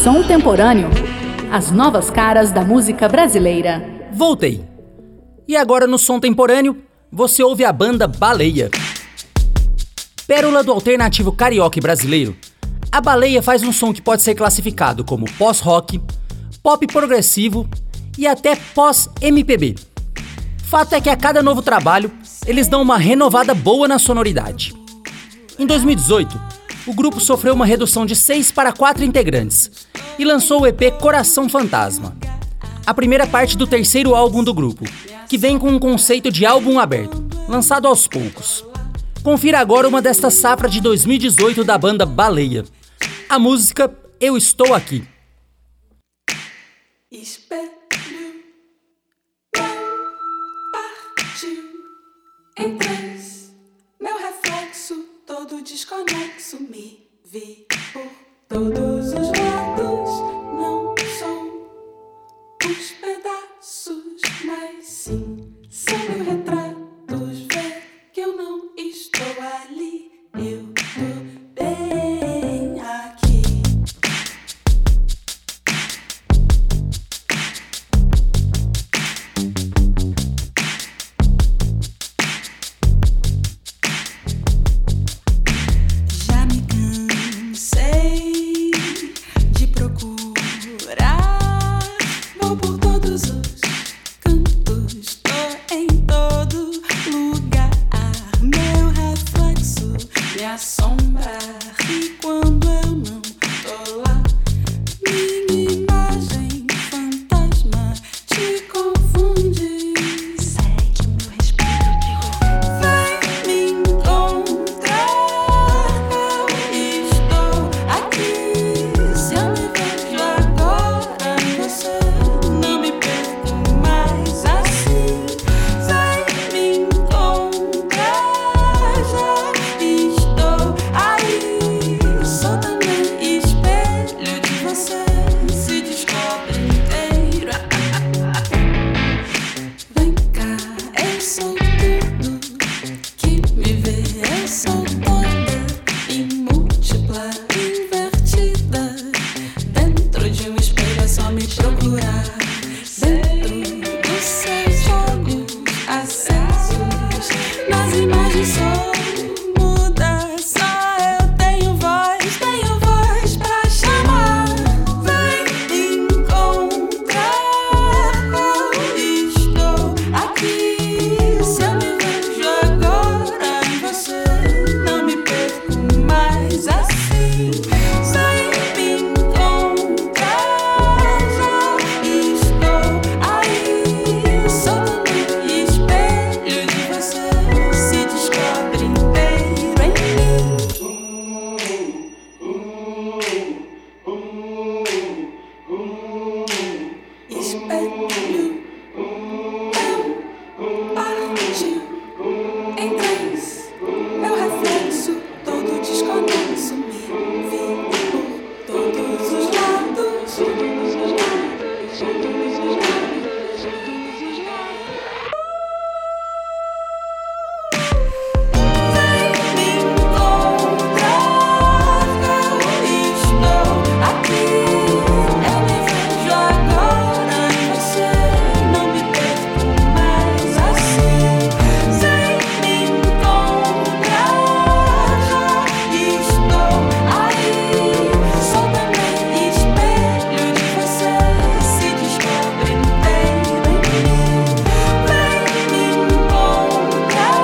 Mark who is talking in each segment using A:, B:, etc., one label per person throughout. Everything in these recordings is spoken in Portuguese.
A: Som Temporâneo. As novas caras da música brasileira.
B: Voltei. E agora no Som Temporâneo, você ouve a banda Baleia. Pérola do alternativo carioca e brasileiro, a Baleia faz um som que pode ser classificado como pós-rock, pop progressivo e até pós-MPB. Fato é que a cada novo trabalho, eles dão uma renovada boa na sonoridade. Em 2018, o grupo sofreu uma redução de 6 para 4 integrantes e lançou o EP Coração Fantasma, a primeira parte do terceiro álbum do grupo, que vem com um conceito de álbum aberto, lançado aos poucos. Confira agora uma desta safra de 2018 da banda Baleia. A música Eu Estou Aqui.
C: Espelho, partiu em três, meu reflexo todo desconexo, me vi por todos os lados, não sou os pedaços, mas sim são meus retratos, vê que eu não estou ali, eu tô bem aqui. Já me cansei de procurar, vou por todos os cantos, tô em todo lugar, meu reflexo me assombra, e quando eu não tô lá, minha imagem fantasma te confunde. Segue meu respiro, digo, vem me encontrar, eu estou aqui. Se eu me vejo agora em você, não me perco mais assim. Vem me encontrar, já estou aí. Sou também espelho de você, se descobre inteiro. Vem cá, eu sou tudo que me vê, eu sou toda e múltipla, invertida. Dentro de um espelho é só me procurar. Dentro dos seus olhos acesos, nas imagens sou muda, só eu tenho voz pra chamar. Vem me encontrar, eu estou aqui. Se eu me vejo agora em você, não me perco mais assim. Vem me encontrar, já estou aí. Sou também espelho de você, se descobre inteiro em mim. Espelho, eu partiu em três, meu reflexo todo desconexo, me vi por todos os lados, todos os lados, todos os lados, todos os lados. Vem me encontrar, eu estou aqui. Eu me vejo agora em você, não me perco mais assim. Vem me encontrar, já estou aí. Sou também espelho de você, se descobre inteiro em mim. Vem me encontrar,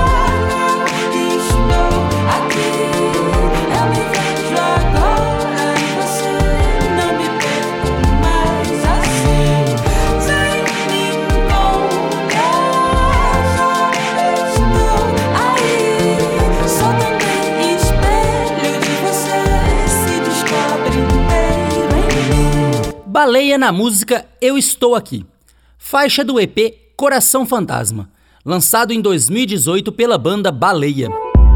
C: estou aqui. Eu me vejo agora em você, não me perco mais assim. Vem me encontrar, já estou aí. Sou também espelho de você, se descobre inteiro em mim.
B: Baleia na música Eu Estou Aqui, faixa do EP Coração Fantasma, lançado em 2018 pela banda Baleia.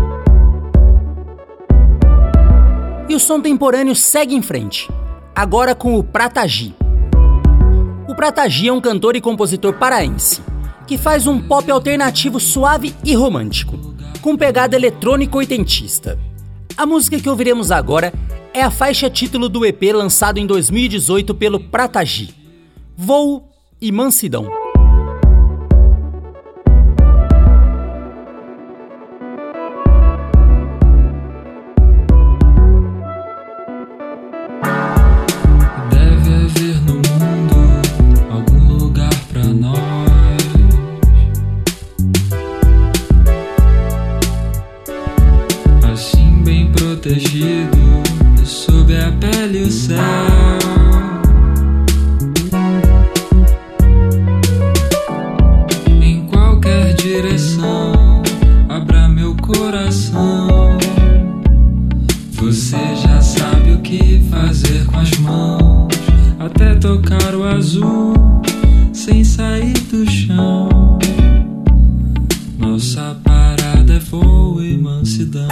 B: E o Som Temporâneo segue em frente, agora com o Prata G. O Prata G é um cantor e compositor paraense, que faz um pop alternativo suave e romântico, com pegada eletrônico oitentista. A música que ouviremos agora é a faixa título do EP lançado em 2018 pelo Pratagi, Voo e Mansidão.
D: Deve haver no mundo algum lugar pra nós, assim bem protegido, sob a pele e o céu. Em qualquer direção, abra meu coração. Você já sabe o que fazer com as mãos, até tocar o azul, sem sair do chão. Nossa parada é voo e mansidão.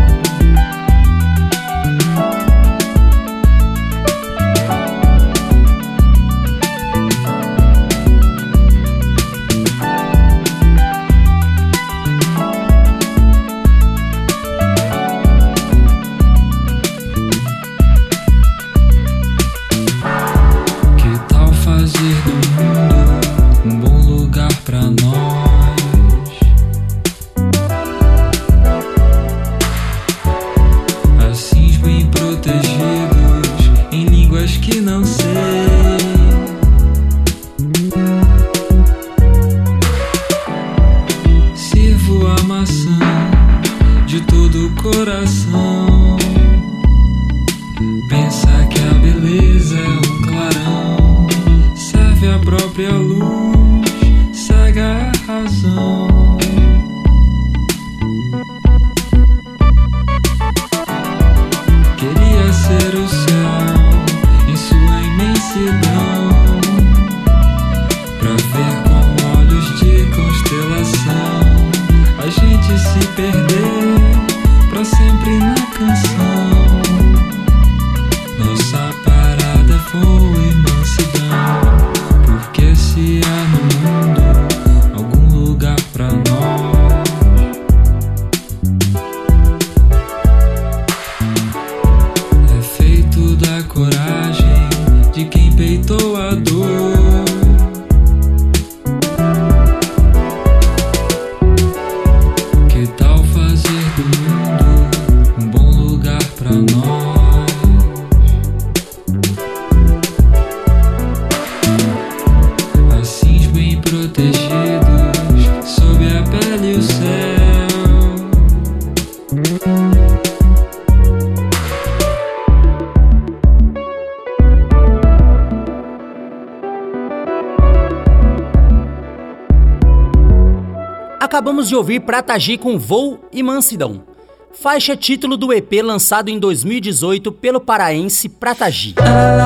B: Acabamos de ouvir Pratagi com Voo e Mansidão, faixa título do EP lançado em 2018 pelo paraense Pratagi.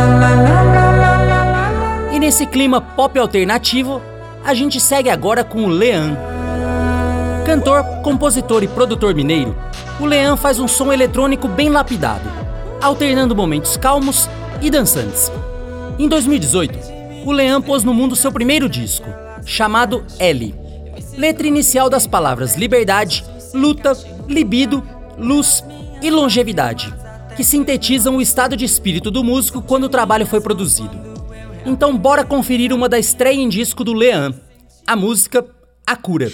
B: E nesse clima pop alternativo, a gente segue agora com o Lean. Cantor, compositor e produtor mineiro, o Lean faz um som eletrônico bem lapidado, alternando momentos calmos e dançantes. Em 2018, o Lean pôs no mundo seu primeiro disco, chamado L. Letra inicial das palavras liberdade, luta, libido, luz e longevidade, que sintetizam o estado de espírito do músico quando o trabalho foi produzido. Então bora conferir uma da estreia em disco do Lean, a música A Cura.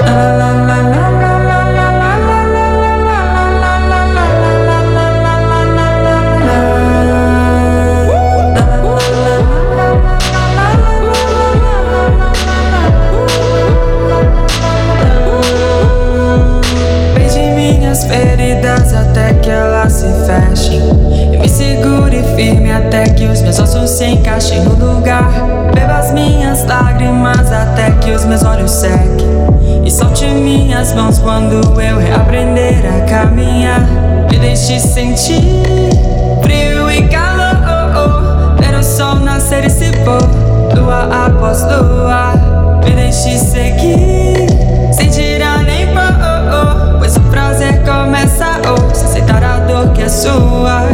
C: Feridas até que elas se fechem, eu me segure firme até que os meus ossos se encaixem no lugar. Beba as minhas lágrimas até que os meus olhos sequem, e solte minhas mãos quando eu reaprender a caminhar. Me deixe sentir frio e calor, ver o sol nascer e se pôr, lua após lua. Me deixe seguir sem tirar nem pôr, pois o prazer começa se aceitar a dor que é sua.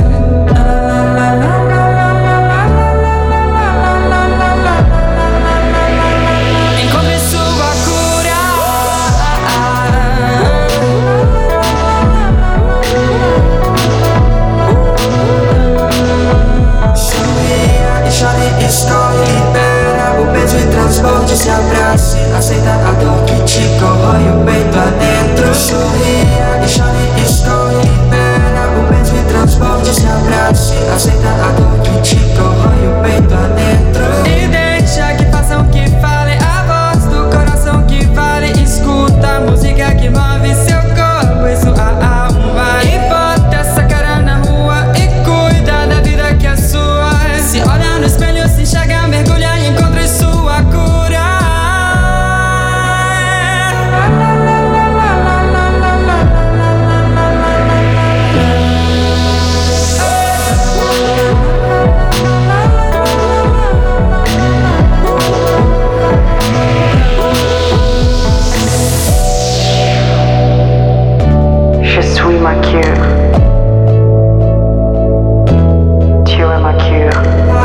C: Encontre sua cura.
E: transborde, se abrace, aceita a dor que te corrói o peito adentro. Sorria e chore e escorre, libera o peso e transborde, se abrace, aceita a dor que te corrói o peito adentro. E deixa que façam o que falem, a voz do coração que vale. Escuta a música que move seu corpo e sua alma. E bota essa cara na rua e cuida da vida que é sua. Se olha no espelho, se enxerga, mergulha e encontra sua cura. Je suis ma cure. Tu es ma cure.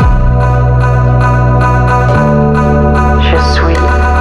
E: Je suis.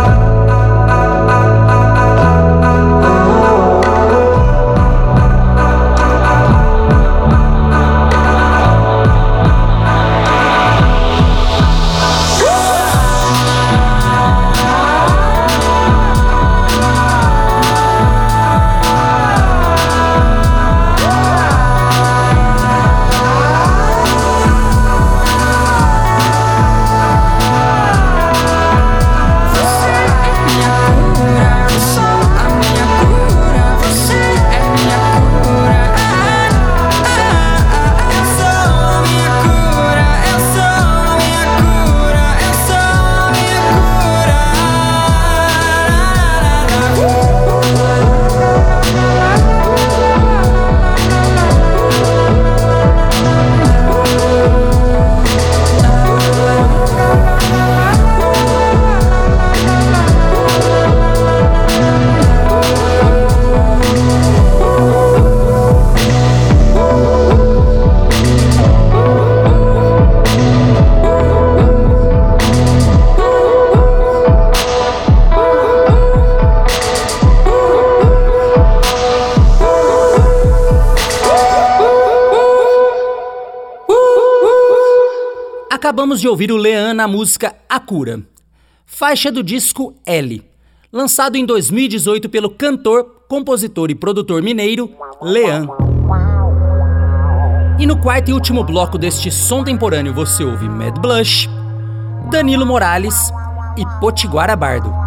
B: Acabamos de ouvir o Lean na música A Cura, faixa do disco L, lançado em 2018 pelo cantor, compositor e produtor mineiro Lean. E no quarto e último bloco deste som temporâneo você ouve Mad Blush, Danilo Morales e Potiguara Bardo.